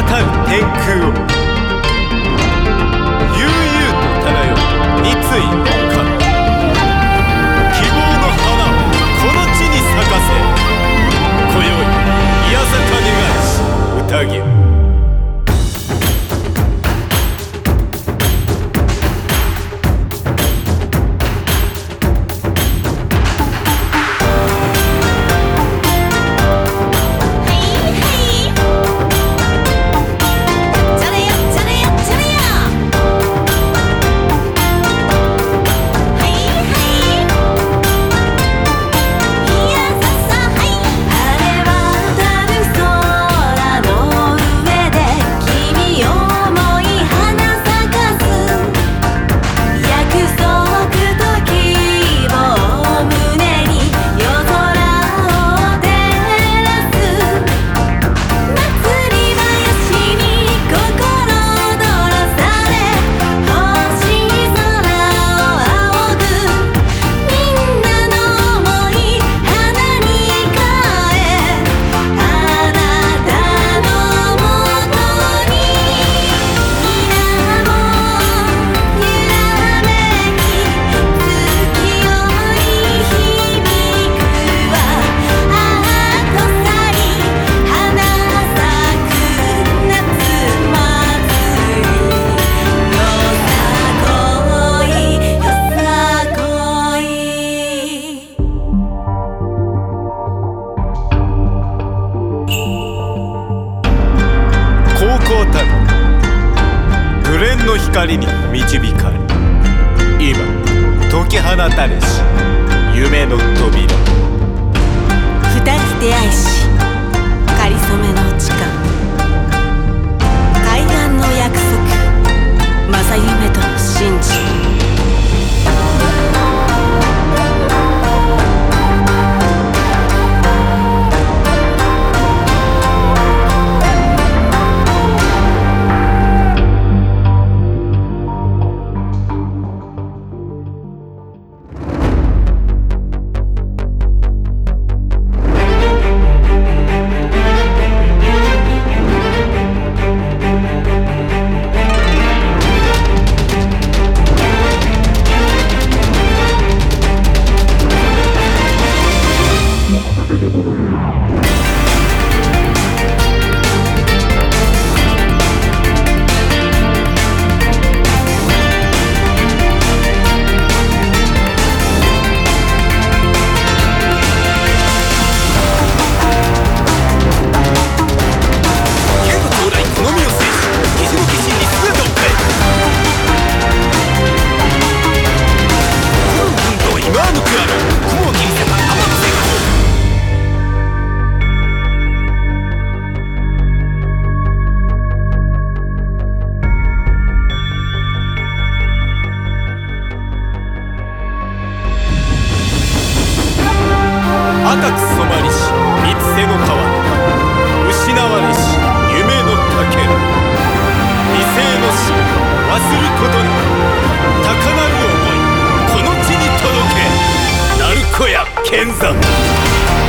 たる天空を悠々と漂う三井の神、希望の花をこの地に咲かせ、今宵いやさか願いし宴を。紅の光に導かれ、今解き放たれし夢の扉。 二人出会いしかりそめの時間、海岸の約束、正夢と信じ。赤く染まりし三つ瀬の川、失われし夢のかけら、犠牲の死忘ることなく、高鳴る想いこの地に届け、鳴子屋剣山。